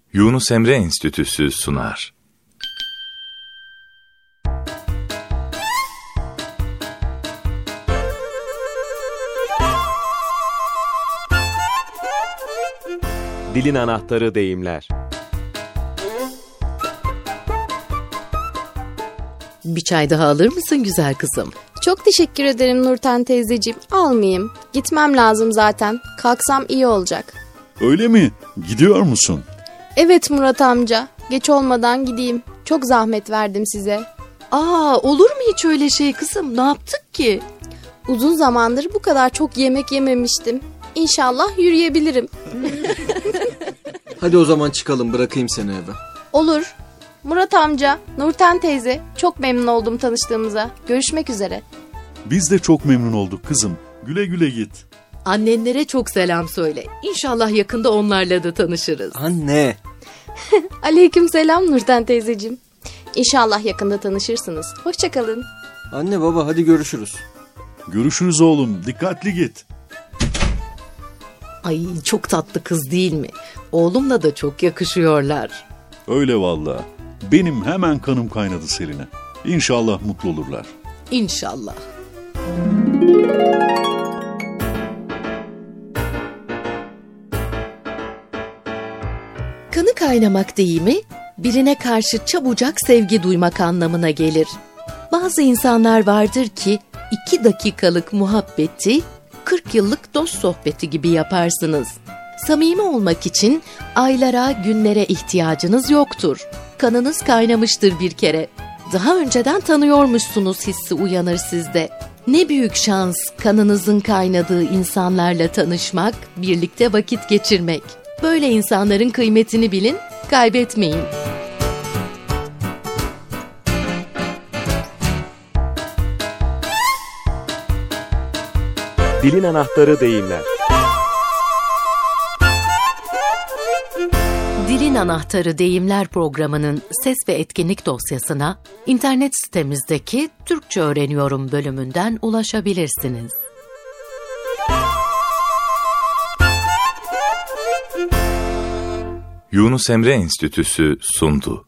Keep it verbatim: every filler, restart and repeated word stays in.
Yunus Emre Enstitüsü sunar. Dilin anahtarı deyimler. Bir çay daha alır mısın güzel kızım? Çok teşekkür ederim Nurten teyzeciğim. Almayayım. Gitmem lazım zaten. Kalksam iyi olacak. Öyle mi? Gidiyor musun? Evet Murat amca. Geç olmadan gideyim. Çok zahmet verdim size. Aa, olur mu hiç öyle şey kızım? Ne yaptık ki? Uzun zamandır bu kadar çok yemek yememiştim. İnşallah yürüyebilirim. Hadi o zaman çıkalım, bırakayım seni eve. Olur. Murat amca, Nurten teyze, çok memnun oldum tanıştığımıza. Görüşmek üzere. Biz de çok memnun olduk kızım. Güle güle git. Annenlere çok selam söyle. İnşallah yakında onlarla da tanışırız. Anne. Aleykümselam Nurten teyzeciğim. İnşallah yakında tanışırsınız. Hoşça kalın. Anne baba hadi görüşürüz. Görüşürüz oğlum. Dikkatli git. Ay çok tatlı kız değil mi? Oğlumla da çok yakışıyorlar. Öyle vallahi. Benim hemen kanım kaynadı Selin'e. İnşallah mutlu olurlar. İnşallah. Kanı kaynamak deyimi, birine karşı çabucak sevgi duymak anlamına gelir. Bazı insanlar vardır ki, iki dakikalık muhabbeti, kırk yıllık dost sohbeti gibi yaparsınız. Samimi olmak için aylara, günlere ihtiyacınız yoktur. Kanınız kaynamıştır bir kere. Daha önceden tanıyormuşsunuz hissi uyanır sizde. Ne büyük şans kanınızın kaynadığı insanlarla tanışmak, birlikte vakit geçirmek. Böyle insanların kıymetini bilin, kaybetmeyin. Dilin anahtarı deyimler. Dilin Anahtarı Deyimler programının ses ve etkinlik dosyasına internet sitemizdeki Türkçe Öğreniyorum bölümünden ulaşabilirsiniz. Yunus Emre Enstitüsü sundu.